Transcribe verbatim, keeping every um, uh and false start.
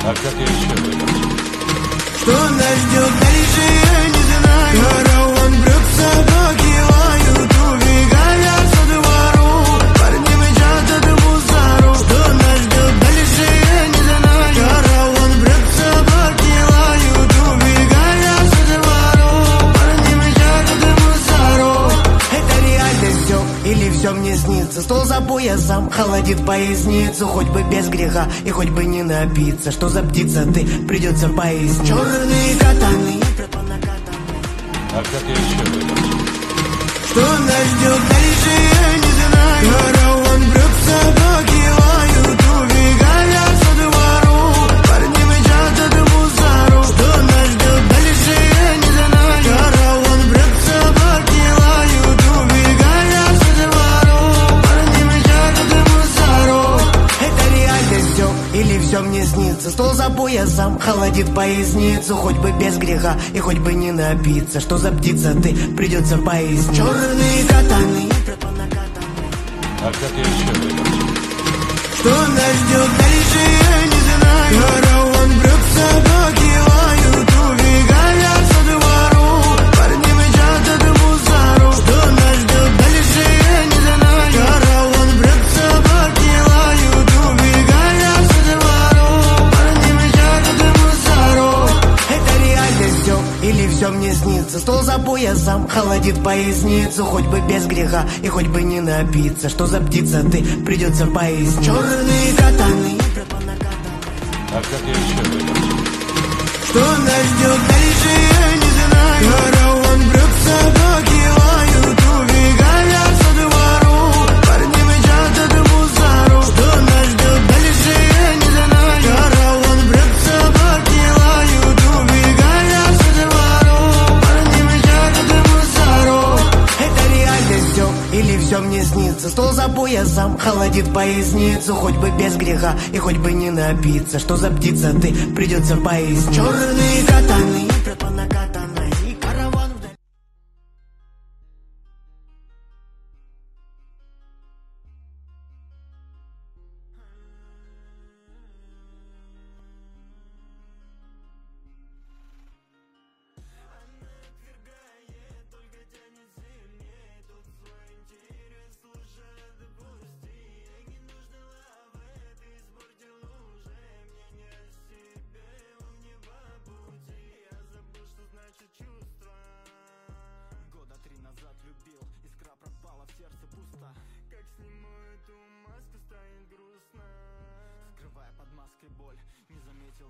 А как я еще выйду? Что нас ждет дальше, я не знаю. Караван брюк собаки лают, убегая со двору. Парни мчат от мусору. Что нас ждет дальше, я не знаю. Караван брюк собаки лают, убегая со двору. Парни мчат от мусору. Это реально все или все мне снится? Стол за поясом холодит поясницу. Хоть бы без греха и хоть бы не напиться. Что за птица ты, придется пояснить. Черные катаны, А как я еще выйду? что нас ждет дальше, я не знаю. Караван брюк собаки лают, убегая со двору. Парни мчат от мусору. Что нас ждет дальше, я не знаю. Караван брюк собаки лают, убегая со двору. Парни мчат от мусору. Это реально все или все мне снится? Стол за поясом холодит поясницу. Хоть бы без греха и хоть бы не напиться. Что за птица ты, придется пояснить. Черные катаны, А как я еще выйду? что нас ждет дальше, я не знаю. Караван брюк собаки лают, убегая со двору. Парни мчат от мусору. Что нас ждет дальше, я не знаю. Караван брюк собаки лают, убегая со двору. Парни мчат от мусору. Это реально все или все мне снится? Стол за поясом холодит поясницу. Хоть бы без греха и хоть бы не напиться. Что за птица ты, придется пояснить. Черные катаны, А как я еще выйду? что нас ждет дальше, я не знаю. Караван брюк собаки лают, убегая со двору. Парни мчат от мусору. Что нас ждет дальше, я не знаю. Караван брюк собаки лают, убегая со двору. Парни мчат от мусору. Это реально все или все мне снится? Стол за поясом холодит поясницу. Хоть бы без греха и хоть бы не напиться. Что за птица ты, придется пояснить. Черные катаны, и караван вдали. Года три назад любил, искра пропала, в сердце пусто. Как сниму эту маску, станет грустно. Скрывая под маской боль, не заметил